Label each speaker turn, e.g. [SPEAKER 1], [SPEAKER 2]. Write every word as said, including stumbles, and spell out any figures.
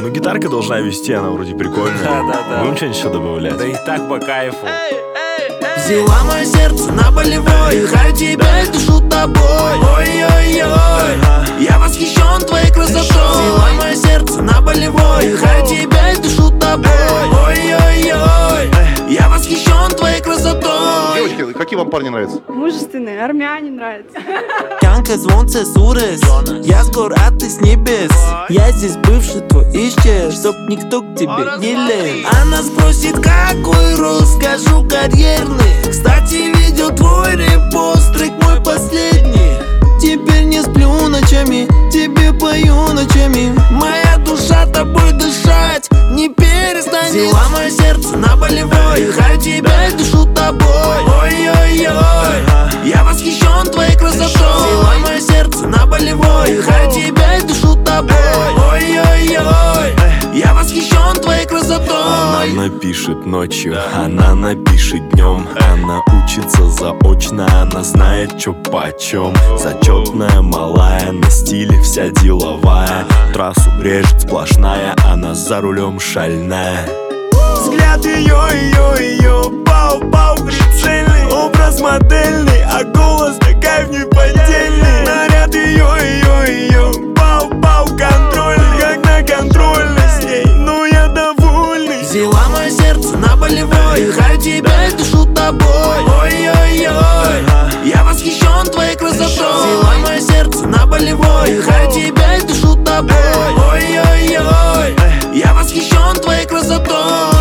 [SPEAKER 1] Ну гитарка должна вести, она вроде прикольная.
[SPEAKER 2] Да, да, да.
[SPEAKER 1] Будем что-нибудь еще добавлять?
[SPEAKER 2] Да и так по кайфу.
[SPEAKER 3] Взяла мое сердце на болевой, хай тебя и душу тобой. Ой-ой-ой, я восхищен твоей красотой. Взяла мое сердце на болевой, хай тебя и душу тобой. Ой-ой-ой, я восхищен твоей красотой.
[SPEAKER 4] Девочки, какие вам парни нравятся?
[SPEAKER 5] Мужественные, армяне нравятся.
[SPEAKER 3] Янка, звон, цесурес. Я с гор, а ты с небес. Я здесь бывший твой исчез, чтоб никто к тебе не лез. Она спросит, какой рост, скажу карьерный. Кстати, видел твой репост, трек мой последний. Теперь не сплю ночами, тебе пою ночами. Моя душа тобой дышать не перестанет. Взяла мое сердце на болевой, хай тебя и душу тобой. Ой-ой-ой, я восхищен твоей красотой. Взяла мое сердце на болевой, хай тебя и душу тобой. Ой-ой-ой, я восхищен твоей красотой.
[SPEAKER 1] Она напишет ночью, она напишет днем. Она учится заочно, она знает, чё почем. Зачетная, малая, на стиле вся деловая. Трассу режет сплошная, она за рулем шальная.
[SPEAKER 3] Взгляд ее, ее, ее, пау-пау, прицельный. Образ модельный, а голос такая в неподдельный. Наряд ее, ее, ее, пау-пау, контрольный. Как на контрольной с ней, но я довольный. Взяла мое сердце на болевой, хай тебя и душу тобой. Ой-ой-ой, я восхищен твоей красотой. Взяла мое сердце на болевой, хай тебя и душу тобой. Ой-ой-ой, я восхищен твоей красотой.